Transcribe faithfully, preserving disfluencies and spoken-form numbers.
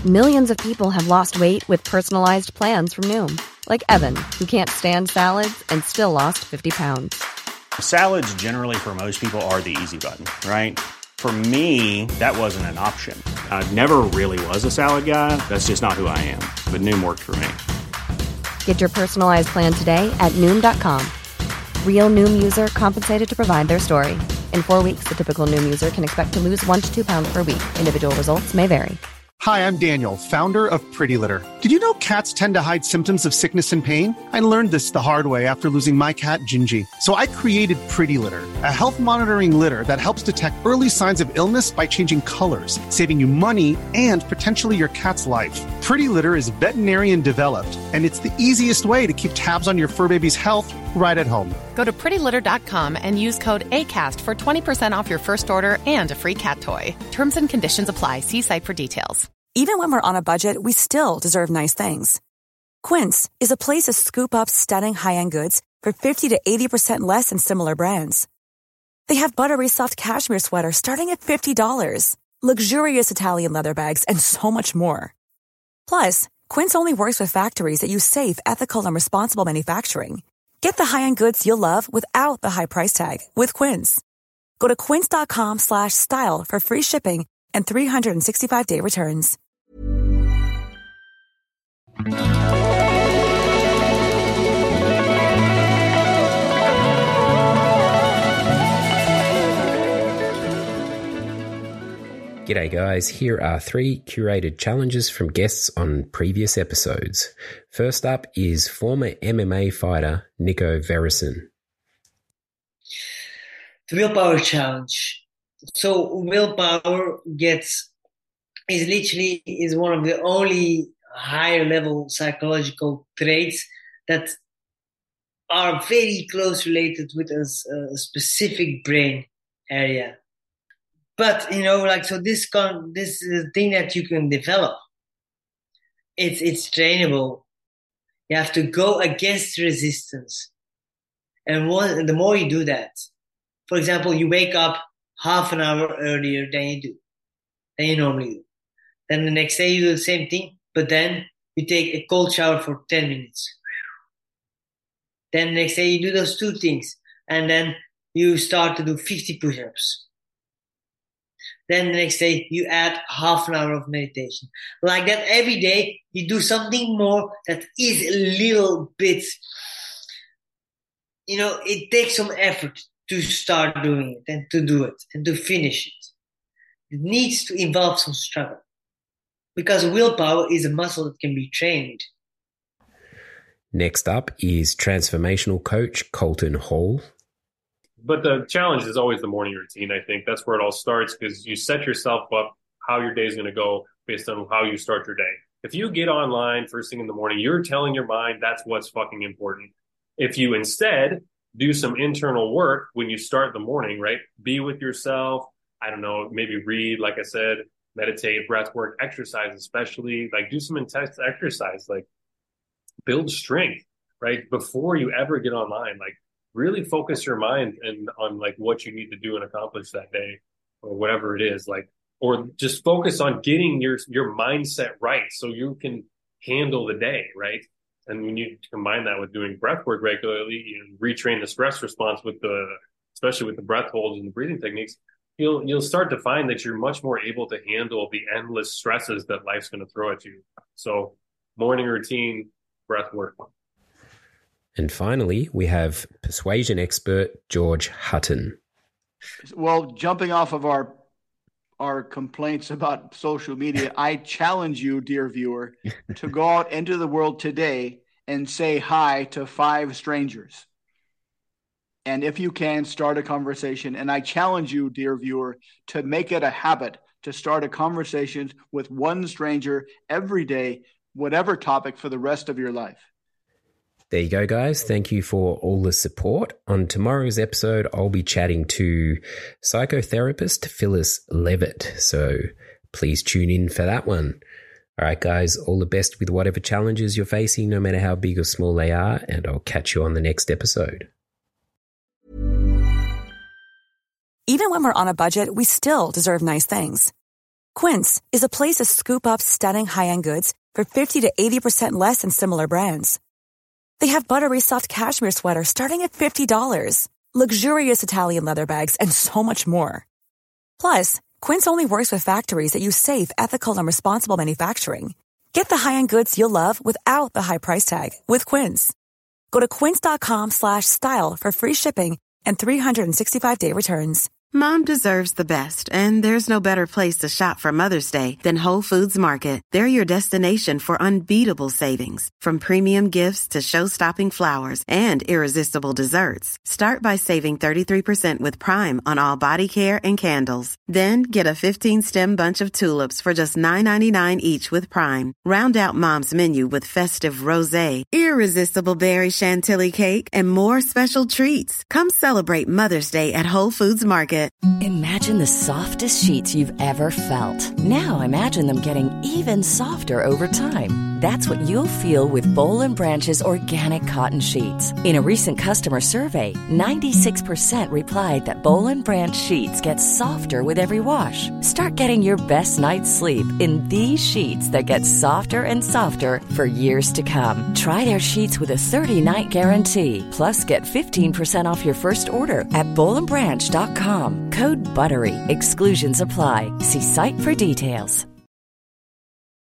Millions of people have lost weight with personalized plans from Noom. Like Evan, who can't stand salads and still lost fifty pounds. Salads generally for most people are the easy button, right? For me, that wasn't an option. I never really was a salad guy. That's just not who I am. But Noom worked for me. Get your personalized plan today at Noom dot com. Real Noom user compensated to provide their story. In four weeks, the typical Noom user can expect to lose one to two pounds per week. Individual results may vary. Hi, I'm Daniel, founder of Pretty Litter. Did you know cats tend to hide symptoms of sickness and pain? I learned this the hard way after losing my cat, Gingy. So I created Pretty Litter, a health monitoring litter that helps detect early signs of illness by changing colors, saving you money and potentially your cat's life. Pretty Litter is veterinarian developed, and it's the easiest way to keep tabs on your fur baby's health right at home. Go to pretty litter dot com and use code ACAST for twenty percent off your first order and a free cat toy. Terms and conditions apply. See site for details. Even when we're on a budget, we still deserve nice things. Quince is a place to scoop up stunning high-end goods for fifty to eighty percent less than similar brands. They have buttery soft cashmere sweaters starting at fifty dollars, luxurious Italian leather bags, and so much more. Plus, Quince only works with factories that use safe, ethical, and responsible manufacturing. Get the high-end goods you'll love without the high price tag with Quince. Go to quince dot com slash style for free shipping and three sixty-five day returns. G'day guys, here are three curated challenges from guests on previous episodes. First up is former M M A fighter Nico Verison. The willpower challenge. So willpower gets is literally is one of the only higher level psychological traits that are very close related with a, a specific brain area. But, you know, like, so this con, this is a thing that you can develop. It's, it's trainable. You have to go against resistance. And one, the more you do that, for example, you wake up half an hour earlier than you do, than you normally do. Then the next day you do the same thing, but then you take a cold shower for ten minutes. Then the next day you do those two things, and then you start to do fifty push-ups. Then the next day you add half an hour of meditation. Like that every day you do something more that is a little bit, you know, it takes some effort to start doing it and to do it and to finish it. It needs to involve some struggle because willpower is a muscle that can be trained. Next up is transformational coach Colton Hall. But the challenge is always the morning routine, I think. That's where it all starts because you set yourself up how your day is going to go based on how you start your day. If you get online first thing in the morning, you're telling your mind that's what's fucking important. If you instead do some internal work when you start the morning, right? Be with yourself. I don't know, maybe read, like I said, meditate, breath work, exercise especially. Like do some intense exercise, like build strength, right? Before you ever get online, like really focus your mind and on like what you need to do and accomplish that day or whatever it is, like, or just focus on getting your, your mindset right so you can handle the day, right? And when you combine that with doing breath work regularly, you know, retrain the stress response with the, especially with the breath holds and the breathing techniques, you'll, you'll start to find that you're much more able to handle the endless stresses that life's going to throw at you. So morning routine, breath work. And finally, we have persuasion expert George Hutton. Well, jumping off of our our complaints about social media, I challenge you, dear viewer, to go out into the world today and say hi to five strangers. And if you can, start a conversation. And I challenge you, dear viewer, to make it a habit to start a conversation with one stranger every day, whatever topic, for the rest of your life. There you go, guys. Thank you for all the support. On tomorrow's episode, I'll be chatting to psychotherapist Phyllis Levitt. So please tune in for that one. All right, guys, all the best with whatever challenges you're facing, no matter how big or small they are, and I'll catch you on the next episode. Even when we're on a budget, we still deserve nice things. Quince is a place to scoop up stunning high-end goods for fifty to eighty percent less than similar brands. They have buttery soft cashmere sweaters starting at fifty dollars, luxurious Italian leather bags, and so much more. Plus, Quince only works with factories that use safe, ethical, and responsible manufacturing. Get the high-end goods you'll love without the high price tag with Quince. Go to quince.com slash style for free shipping and three sixty-five day returns. Mom deserves the best, and there's no better place to shop for Mother's Day than Whole Foods Market. They're your destination for unbeatable savings, from premium gifts to show-stopping flowers and irresistible desserts. Start by saving thirty-three percent with Prime on all body care and candles. Then get a fifteen-stem bunch of tulips for just nine ninety-nine each with Prime. Round out Mom's menu with festive rosé, irresistible berry chantilly cake, and more special treats. Come celebrate Mother's Day at Whole Foods Market. Imagine the softest sheets you've ever felt. Now imagine them getting even softer over time. That's what you'll feel with Boll and Branch's organic cotton sheets. In a recent customer survey, ninety-six percent replied that Boll and Branch sheets get softer with every wash. Start getting your best night's sleep in these sheets that get softer and softer for years to come. Try their sheets with a thirty-night guarantee. Plus, get fifteen percent off your first order at boll and branch dot com. Code BUTTERY. Exclusions apply. See site for details.